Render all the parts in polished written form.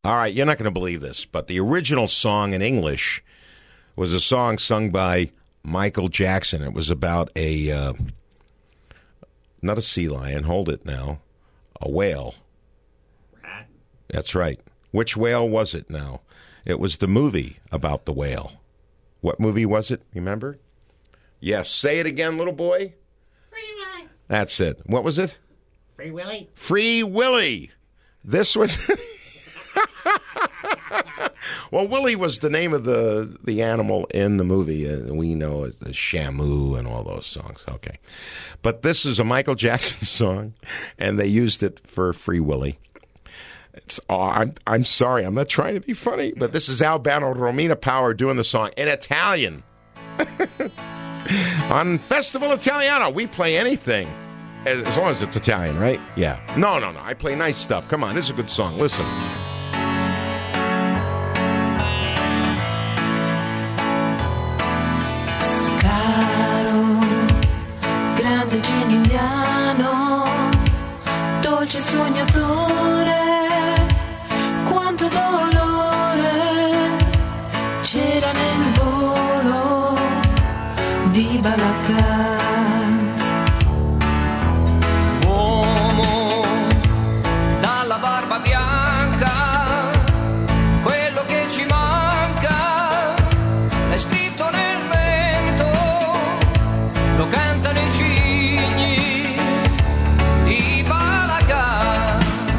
All right, you're not going to believe this, but the original song in English was a song sung by Michael Jackson. It was about not a sea lion, hold it now, a whale. Rat. That's right. Which whale was it now? It was the movie about the whale. What movie was it? Remember? Yes. Say it again, little boy. Free Willy. That's it. What was it? Free Willy. Free Willy. This was... Well, Willie was the name of the animal in the movie. We know it as Shamu and all those songs. Okay. But this is a Michael Jackson song, and they used it for Free Willy. I'm sorry. I'm not trying to be funny, but this is Albano Romina Power doing the song in Italian. On Festival Italiano, we play anything. As long as it's Italian, right? Yeah. No. I play nice stuff. Come on. This is a good song. Listen. Grande genio indiano, dolce sognatore, quanto dolore c'era nel volo di Balacà. Uomo dalla barba bianca, quello che ci manca è scritto nel vento, lo cantano i cigni di Balacà.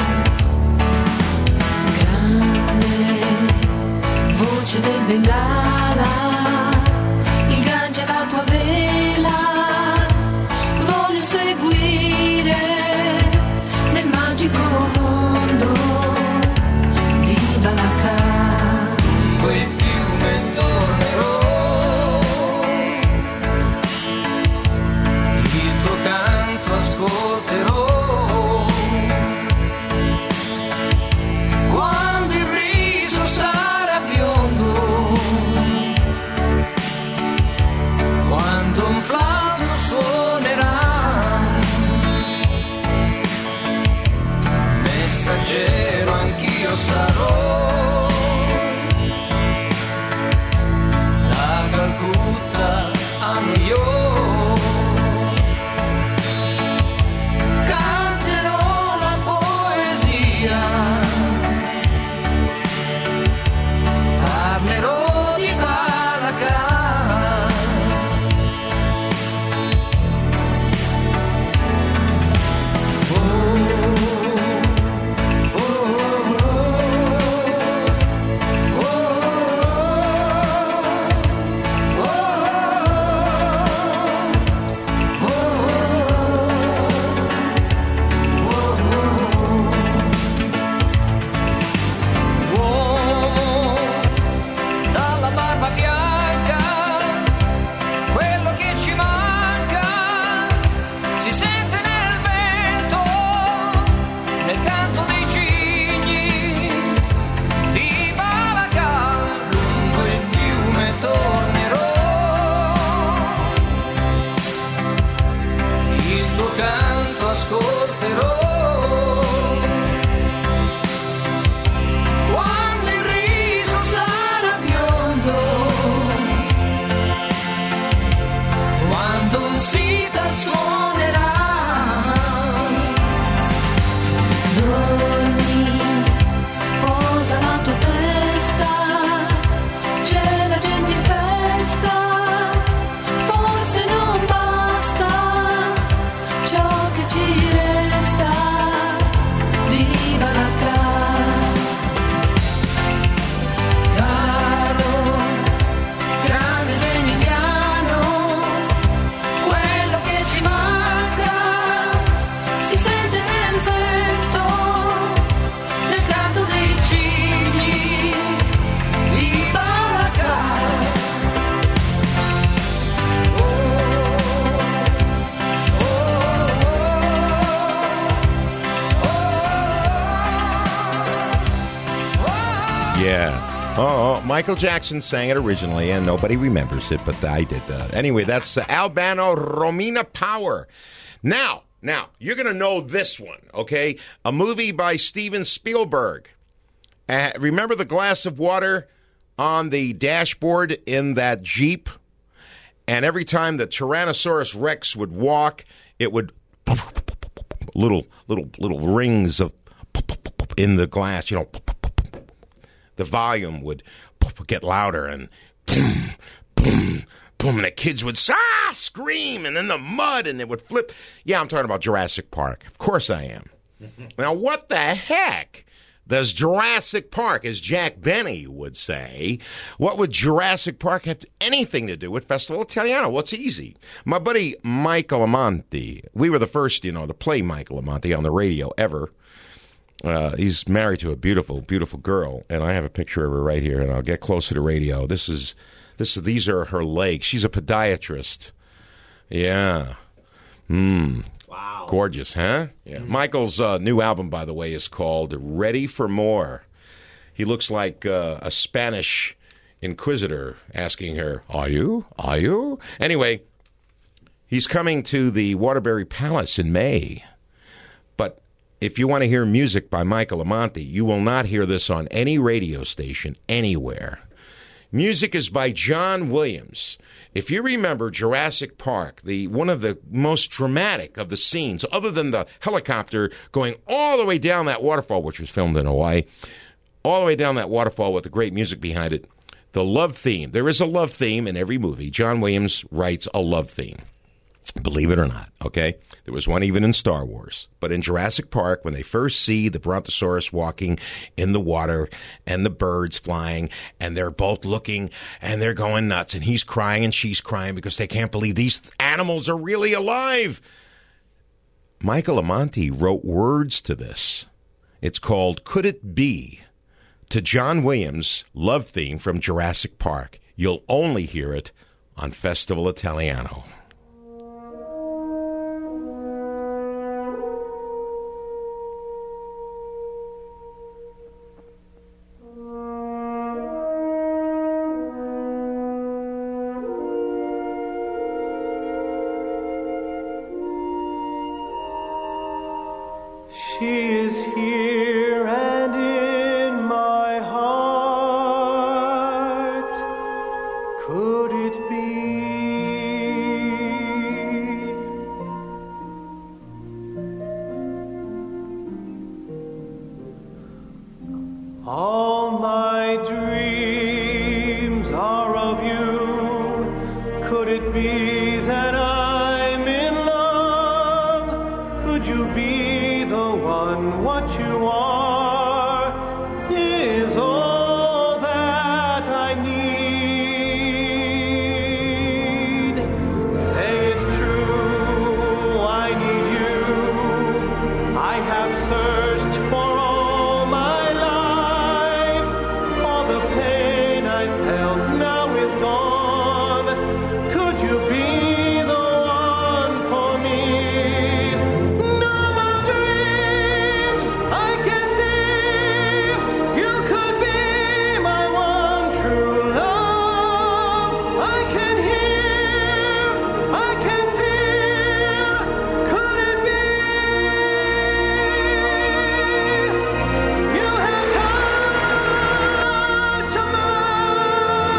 Grande voce del Bengala, il Gange è la tua vela, voglio seguire nel magico mondo di Balacà. Quel fiume tornerò, il tuo canto ascolterò. Quando il riso sarà biondo, quando un flauto suonerà, messaggero anch'io sarò, da Calcutta a New York, canterò la poesia, parlerò di Balacà. Uomo dalla barba bianca, quello che ci manca si sente nel vento, nel canto dei cigni di Balacà. Lungo il fiume tornerò, il tuo canto ascolterò. Quando il riso sarà biondo, quando un sitar suonerà, Dormi, posa la tua testa, c'è la gente in festa, forse non basta ciò che ci resta di Balacà. Caro, grande genio indiano, quello che ci manca si sente nel vento, nel canto dei cigni di Balacà. Yeah. Oh, Michael Jackson sang it originally, and nobody remembers it, but I did. Anyway, that's Albano Romina Power. Now, you're going to know this one, okay? A movie by Steven Spielberg. Remember the glass of water on the dashboard in that Jeep? And every time the Tyrannosaurus Rex would walk, it would little rings of in the glass, you know. The volume would get louder and boom, boom, boom, and the kids would scream, and then the mud, and it would flip. Yeah, I'm talking about Jurassic Park. Of course I am. Now, what the heck does Jurassic Park, as Jack Benny would say, what would Jurassic Park have anything to do with Festival Italiano? Well, it's easy. My buddy Michael Amanti, we were the first, to play Michael Amanti on the radio ever. He's married to a beautiful, beautiful girl, and I have a picture of her right here, and I'll get close to the radio. These are her legs. She's a podiatrist. Yeah. Wow. Gorgeous, huh? Yeah. Michael's new album, by the way, is called Ready for More. He looks like a Spanish inquisitor asking her, "Are you? Are you?" Anyway, he's coming to the Waterbury Palace in May. But if you want to hear music by Michael Amanti, you will not hear this on any radio station anywhere. Music is by John Williams. If you remember Jurassic Park, one of the most dramatic of the scenes, other than the helicopter going all the way down that waterfall, which was filmed in Hawaii, all the way down that waterfall with the great music behind it, the love theme. There is a love theme in every movie. John Williams writes a love theme. Believe it or not, okay? There was one even in Star Wars. But in Jurassic Park, when they first see the Brontosaurus walking in the water and the birds flying, and they're both looking and they're going nuts, and he's crying and she's crying because they can't believe these animals are really alive. Michael Amanti wrote words to this. It's called Could It Be? To John Williams' love theme from Jurassic Park. You'll only hear it on Festival Italiano. She is here and in my heart. Could it be? All my dreams are of you. Could it be that I'm in love? Could you be the one? What you are is all that I need. Say it's true, I need you. I have searched for all my life. All the pain I felt now is gone. Could you be the one for me? No more dreams I can see. You could be my one true love. I can hear, I can feel. Could it be? You have touched a mind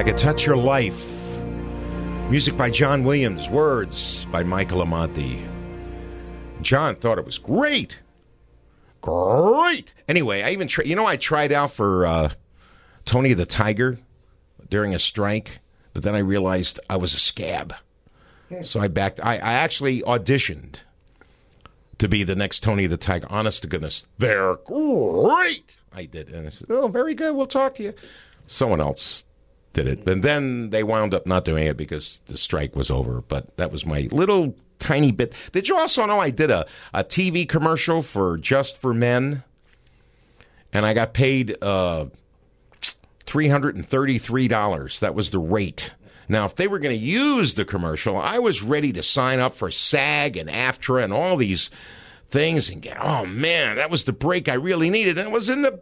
Could Touch Your Life. Music by John Williams. Words by Michael Amante. John thought it was great. Great. Anyway, I even I tried out for Tony the Tiger during a strike, but then I realized I was a scab. So I backed. I actually auditioned to be the next Tony the Tiger. Honest to goodness. They're great. I did. And I said, oh, very good. We'll talk to you. Someone else did it. And then they wound up not doing it because the strike was over. But that was my little tiny bit. Did you also know I did a TV commercial for Just for Men? And I got paid $333. That was the rate. Now, if they were going to use the commercial, I was ready to sign up for SAG and AFTRA and all these things and get, oh, man, that was the break I really needed. And it was in the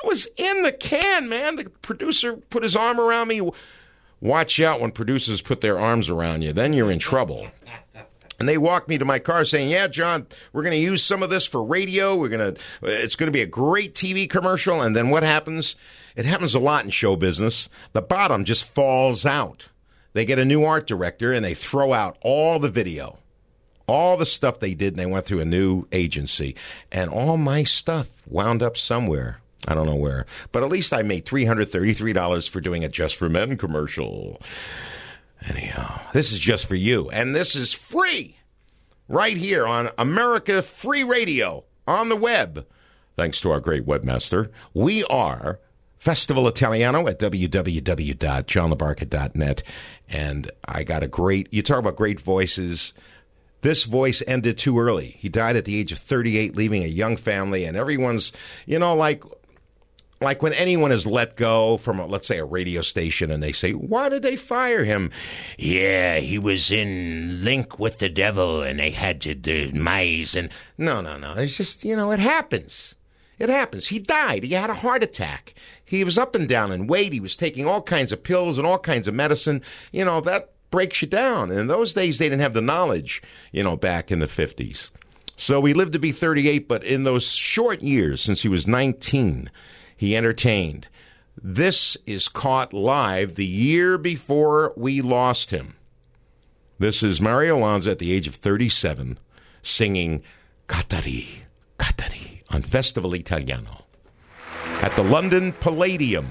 can, man. The producer put his arm around me. Watch out when producers put their arms around you. Then you're in trouble. And they walked me to my car saying, yeah, John, we're going to use some of this for radio. It's going to be a great TV commercial. And then what happens? It happens a lot in show business. The bottom just falls out. They get a new art director, and they throw out all the video, all the stuff they did, and they went through a new agency. And all my stuff wound up somewhere. I don't know where. But at least I made $333 for doing a Just for Men commercial. Anyhow, this is just for you. And this is free right here on America Free Radio on the web. Thanks to our great webmaster. We are Festival Italiano at www.johnlabarca.net. And I got a great, you talk about great voices. This voice ended too early. He died at the age of 38, leaving a young family. And everyone's, like when anyone is let go from, let's say, a radio station, and they say, why did they fire him? Yeah, he was in link with the devil, and they had to demise. And no. It's just, it happens. It happens. He died. He had a heart attack. He was up and down in weight. He was taking all kinds of pills and all kinds of medicine. That breaks you down. And in those days, they didn't have the knowledge, back in the 50s. So he lived to be 38, but in those short years, since he was 19, he entertained. This is caught live the year before we lost him. This is Mario Lanza at the age of 37 singing Katari, Katari on Festival Italiano at the London Palladium.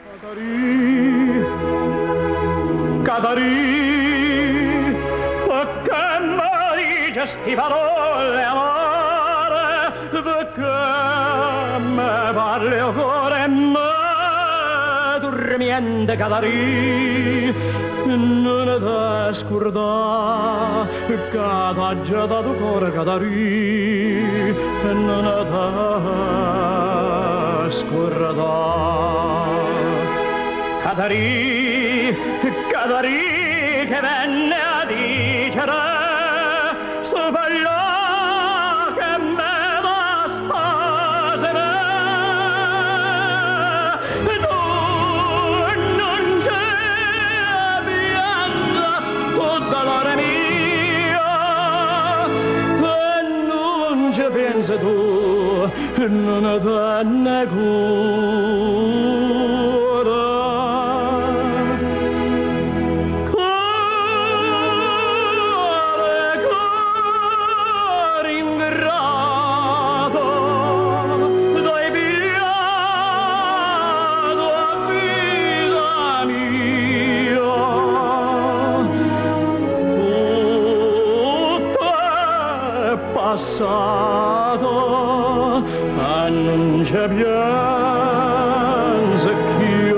Katari, Katari, perché mai queste parole amare, perché me parli o cuore me dormiente Katari, non te scordà, cada giorno tu cuore Katari, non te scordà. Katari, Katari che venne a dicere sto bello che me da spasere tu non c'è pianta sto dolore mio e non ci pensi tu non te ne cura. Passato, non c'è pienso più.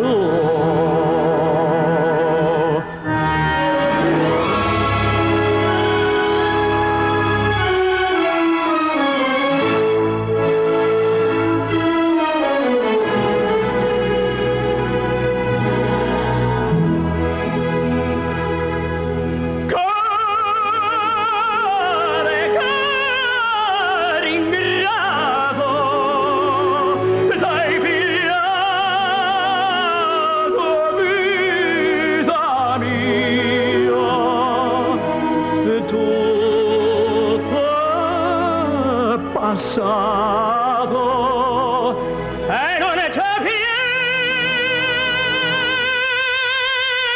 Passato e non c'è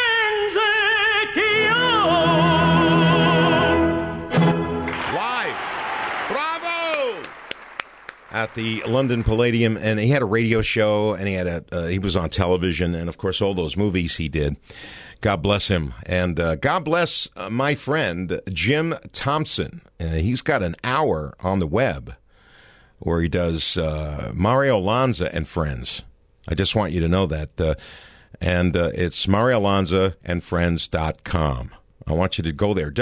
at the London Palladium, and he had a radio show, and he was on television, and of course all those movies he did. God bless him, and God bless my friend Jim Thompson. He's got an hour on the web where he does Mario Lanza and Friends. I just want you to know that, and it's MarioLanzaandFriends.com. I want you to go there,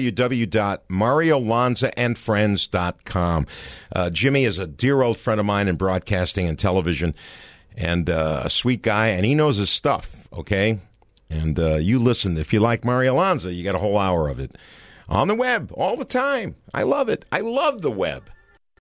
www.MarioLanzaandFriends.com. Jimmy is a dear old friend of mine in broadcasting and television, and a sweet guy, and he knows his stuff, okay? And you listen. If you like Mario Lanza, you got a whole hour of it on the web all the time. I love it. I love the web.